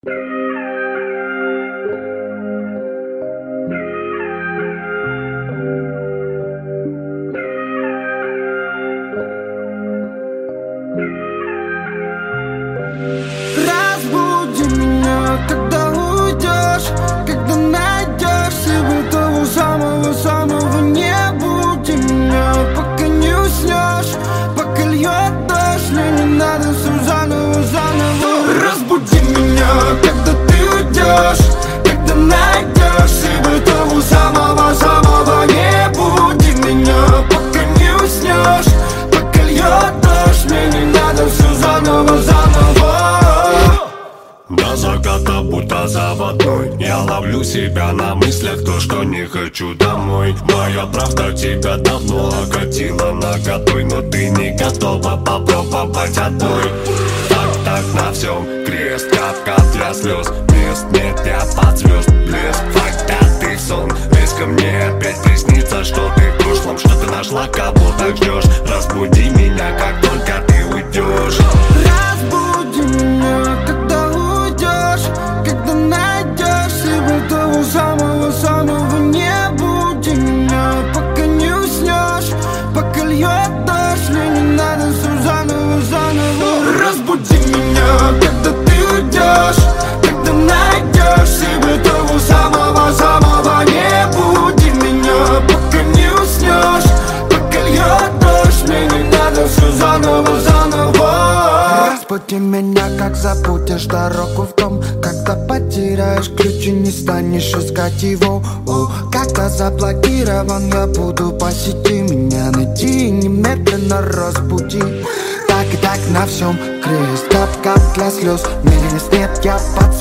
Разбуди меня, когда уйдешь, когда найдешь себе того самого-самого. Не буди меня, пока не уснешь, пока льет дождь, мне не надо все заново. Разбуди меня, когда ты уйдешь, когда найдешь себе того самого-самого. Не буди меня, пока не уснешь, пока льет дождь, мне не надо все заново. До заката будто заводной, я ловлю себя на мыслях, то, что не хочу домой. Моя правда тебя давно окатила наготой, но ты не готова попробовать одной. Так на всем крест, капка для слез, мест нет, я под звезд блеск. Проклятый сон, близко мне опять приснится, что ты в прошлом, что ты нашла, кого так ждешь. Разбуди меня, как только ты уйдешь. Разбуди меня, когда уйдешь, когда найдешь себе того самого-самого. Не буди меня, пока не уснешь, пока льет дождь, мне не надо все заново. Разбуди меня, когда ты уйдешь, когда найдешь себе того самого-самого. Не буди меня, пока не уснешь, пока льет дождь, мне не надо все заново. Разбуди меня, как забудешь дорогу в дом, когда потеряешь ключ и не станешь искать его. Когда заблокирован, я буду по сети, меня найти и немедленно разбуди. Так и так на всем крест, кап-кап для слез, мест нет, я под